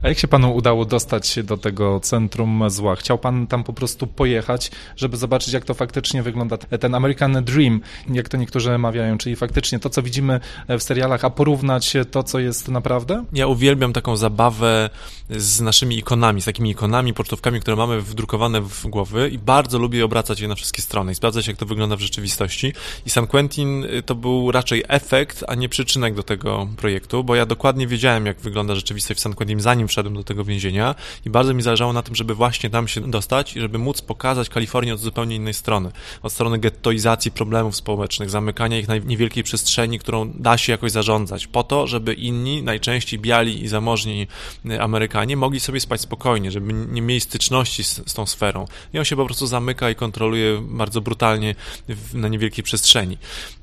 A jak się panu udało dostać się do tego centrum zła? Chciał pan tam po prostu pojechać, żeby zobaczyć, jak to faktycznie wygląda, ten American Dream, jak to niektórzy mawiają, czyli faktycznie to, co widzimy w serialach, a porównać to, co jest naprawdę? Ja uwielbiam taką zabawę z naszymi ikonami, z takimi ikonami, pocztówkami, które mamy wdrukowane w głowy i bardzo lubię obracać je na wszystkie strony i sprawdzać, jak to wygląda w rzeczywistości. I San Quentin to był raczej efekt, a nie przyczynek do tego projektu, bo ja dokładnie wiedziałem, jak wygląda rzeczywistość w San Quentin, zanim wszedłem do tego więzienia i bardzo mi zależało na tym, żeby właśnie tam się dostać i żeby móc pokazać Kalifornię od zupełnie innej strony. Od strony gettoizacji problemów społecznych, zamykania ich na niewielkiej przestrzeni, którą da się jakoś zarządzać, po to, żeby inni, najczęściej biali i zamożni Amerykanie, mogli sobie spać spokojnie, żeby nie mieli styczności z tą sferą. I on się po prostu zamyka i kontroluje bardzo brutalnie na niewielkiej przestrzeni.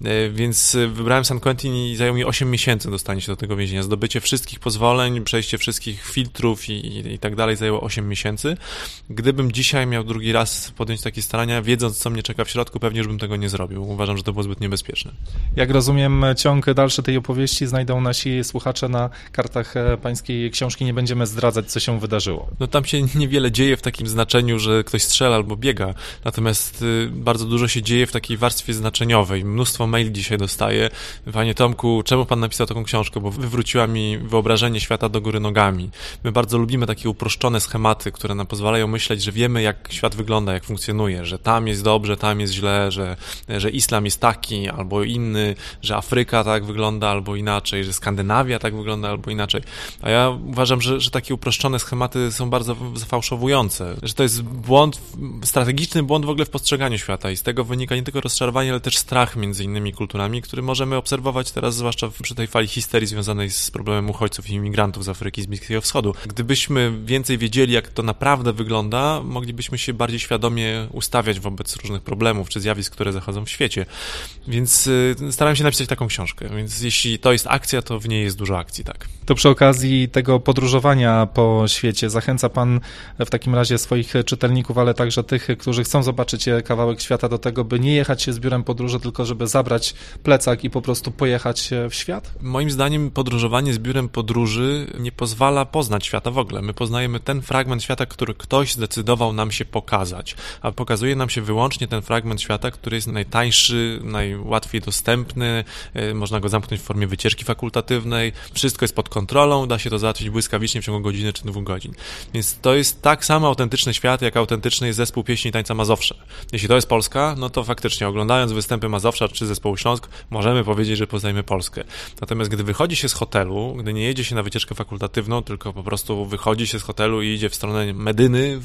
Więc wybrałem San Quentin i zajęło mi 8 miesięcy dostanie się do tego więzienia. Zdobycie wszystkich pozwoleń, przejście wszystkich filtrów i tak dalej zajęło 8 miesięcy. Gdybym dzisiaj miał drugi raz podjąć takie starania, wiedząc, co mnie czeka w środku, pewnie już bym tego nie zrobił. Uważam, że to było zbyt niebezpieczne. Jak rozumiem, ciąg dalszy tej opowieści znajdą nasi słuchacze na kartach pańskiej książki. Nie będziemy zdradzać, co się wydarzyło. No tam się niewiele dzieje w takim znaczeniu, że ktoś strzela albo biega. Natomiast bardzo dużo się dzieje w takiej warstwie znaczeniowej. Mnóstwo maili dzisiaj dostaję. Panie Tomku, czemu pan napisał taką książkę? Bo wywróciła mi wyobrażenie świata do góry nogami. My bardzo lubimy takie uproszczone schematy, które nam pozwalają myśleć, że wiemy, jak świat wygląda, jak funkcjonuje, że tam jest dobrze, tam jest źle, że islam jest taki albo inny, że Afryka tak wygląda albo inaczej, że Skandynawia tak wygląda albo inaczej. A ja uważam, że takie uproszczone schematy są bardzo zafałszowujące, że to jest błąd, strategiczny błąd w ogóle w postrzeganiu świata i z tego wynika nie tylko rozczarowanie, ale też strach między innymi kulturami, który możemy obserwować teraz, zwłaszcza przy tej fali histerii związanej z problemem uchodźców i imigrantów z Afryki, z Bliskiego Wschodu. Gdybyśmy więcej wiedzieli, jak to naprawdę wygląda, moglibyśmy się bardziej świadomie ustawiać wobec różnych problemów czy zjawisk, które zachodzą w świecie. Więc starałem się napisać taką książkę, więc jeśli to jest akcja, to w niej jest dużo akcji, tak. To przy okazji tego podróżowania po świecie zachęca pan w takim razie swoich czytelników, ale także tych, którzy chcą zobaczyć kawałek świata do tego, by nie jechać z biurem podróży, tylko żeby zabrać plecak i po prostu pojechać w świat? Moim zdaniem podróżowanie z biurem podróży nie pozwala poznać świata w ogóle. My poznajemy ten fragment świata, który ktoś zdecydował nam się pokazać, a pokazuje nam się wyłącznie ten fragment świata, który jest najtańszy, najłatwiej dostępny, można go zamknąć w formie wycieczki fakultatywnej, wszystko jest pod kontrolą, da się to załatwić błyskawicznie w ciągu godziny czy 2 godzin. Więc to jest tak samo autentyczny świat, jak autentyczny jest zespół pieśni i tańca Mazowsze. Jeśli to jest Polska, no to faktycznie oglądając występy Mazowsza czy zespołu Śląsk, możemy powiedzieć, że poznajemy Polskę. Natomiast gdy wychodzi się z hotelu, gdy nie jedzie się na wycieczkę fakultatywną, tylko po prostu wychodzi się z hotelu i idzie w stronę Medyny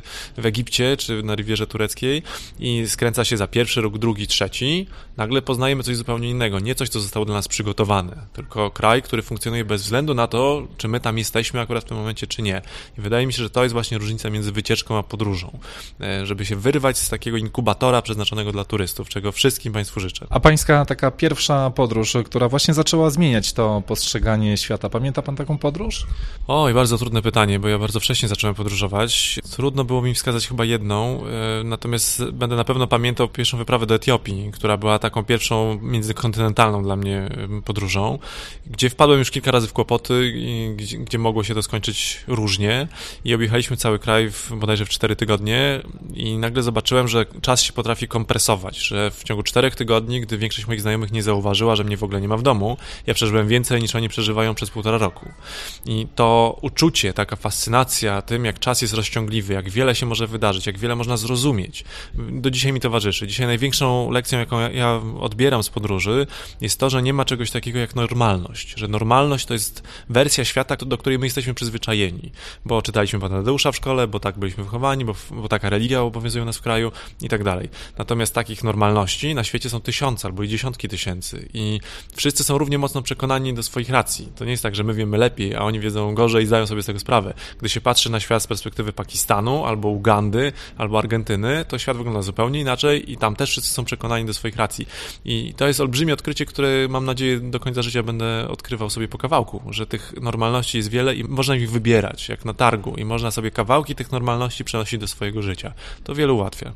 w Egipcie czy na Rywierze Tureckiej i skręca się za pierwszy róg, drugi, trzeci, nagle poznajemy coś zupełnie innego. Nie coś, co zostało dla nas przygotowane, tylko kraj, który funkcjonuje bez względu na to, czy my tam jesteśmy akurat w tym momencie, czy nie. I wydaje mi się, że to jest właśnie różnica między wycieczką a podróżą. Żeby się wyrwać z takiego inkubatora przeznaczonego dla turystów, czego wszystkim Państwu życzę. A pańska taka pierwsza podróż, która właśnie zaczęła zmieniać to postrzeganie świata. Pamięta pan taką podróż? Oj, bardzo trudne pytanie, bo ja bardzo wcześnie zacząłem podróżować. Trudno było mi wskazać chyba jedną, natomiast będę na pewno pamiętał pierwszą wyprawę do Etiopii, która była taką pierwszą międzykontynentalną dla mnie podróżą, gdzie wpadłem już kilka razy w kłopoty, gdzie mogło się to skończyć różnie i objechaliśmy cały kraj bodajże w 4 tygodnie i nagle zobaczyłem, że czas się potrafi kompresować, że w ciągu 4 tygodni, gdy większość moich znajomych nie zauważyła, że mnie w ogóle nie ma w domu, ja przeżyłem więcej niż oni przeżywają przez 1,5 roku. I to uczucie, taka fascynacja tym, jak czas jest rozciągliwy, jak wiele się może wydarzyć, jak wiele można zrozumieć, do dzisiaj mi towarzyszy. Dzisiaj największą lekcją, jaką ja odbieram z podróży, jest to, że nie ma czegoś takiego jak normalność, że normalność to jest wersja świata, do której my jesteśmy przyzwyczajeni, bo czytaliśmy Pana Tadeusza w szkole, bo tak byliśmy wychowani, bo taka religia obowiązuje nas w kraju i tak dalej. Natomiast takich normalności na świecie są tysiące albo i dziesiątki tysięcy i wszyscy są równie mocno przekonani do swoich racji. To nie jest tak, że my wiemy lepiej, a oni wiedzą gorzej i zdają sobie z tego sprawę. Gdy się patrzy na świat z perspektywy Pakistanu, albo Ugandy, albo Argentyny, to świat wygląda zupełnie inaczej i tam też wszyscy są przekonani do swoich racji. I to jest olbrzymie odkrycie, które mam nadzieję do końca życia będę odkrywał sobie po kawałku, że tych normalności jest wiele i można ich wybierać, jak na targu i można sobie kawałki tych normalności przenosić do swojego życia. To wiele ułatwia.